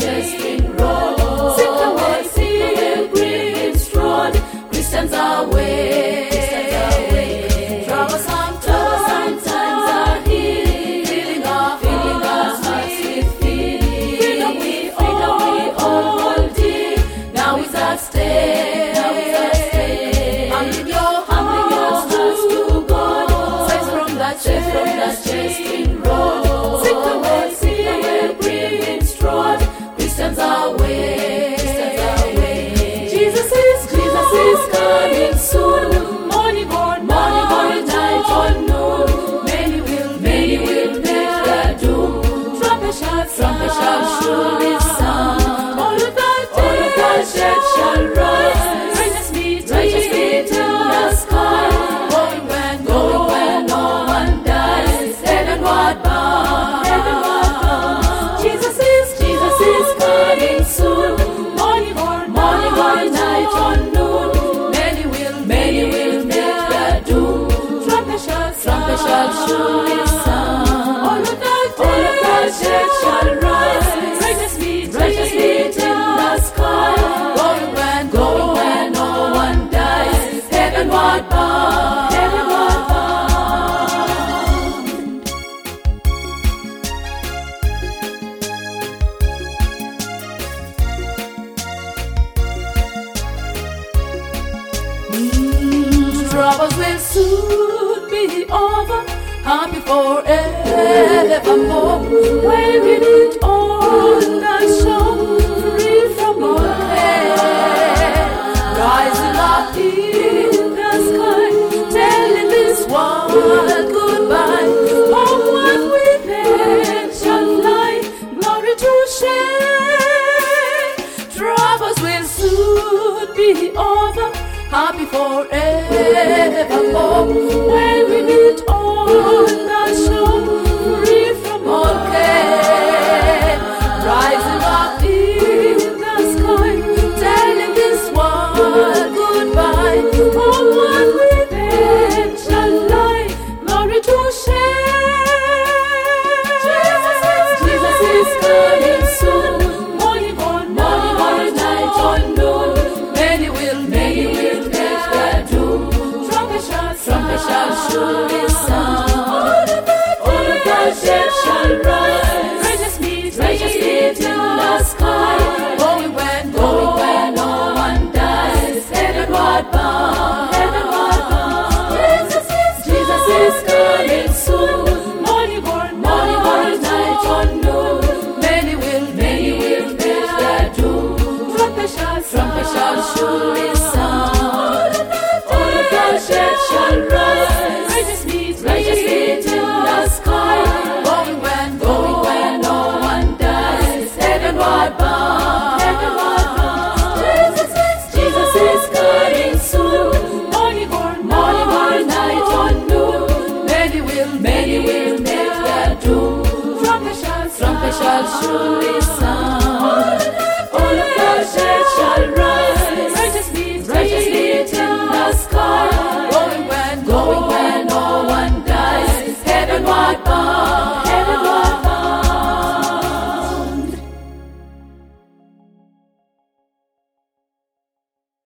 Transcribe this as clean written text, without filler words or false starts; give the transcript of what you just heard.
jesting road. Sink away, pilgrims road. Christians away. Troublesome times are healing our hearts with freedom we all holding. Now is at stake. Humbling your hearts to God. Saves from that jesting road. Sink away, pilgrims road. Christians away. Jesus is coming soon. Morning or night or noon. Many will meet their doom. Trumpet shall surely sound. All of that dead shall rise. Righteous feet in the sky. Going when no one dies. Heavenward bound. Jesus is coming soon. Morning or night or noon. Many will meet their doom. Trumpet shall surely sound. All of that dead shall rise. Righteous feet in the sky. Going when no one dies. Heavenward bound. Troubles will soon be over, happy forevermore. When we meet on the shore, free from all pain, rising up in the sky, telling this world goodbye. Homeward we then shall fly, glory to share. Troubles will soon be over, happy forevermore. When we meet on the shore, free from all pain, rising up in the sky, telling this world goodbye. Homeward we then shall fly, glory to share. Jesus is coming soon. Morning or night or noon. Many will meet their doom. Trumpet shall surely sound. All of that dead shall rise. Righteous feet in the sky. Going when no one dies. Heavenward bound. Jesus is coming soon. Morning or night or noon. Many will meet their doom. Trumpet shall surely sound. All of that dead shall rise. Righteous feet in the sky. Going when no one dies. Heavenward bound. Jesus is coming soon. Morning or night or noon. Many will meet their doom. Trumpet shall surely sound. All of that dead shall rise. Righteous feet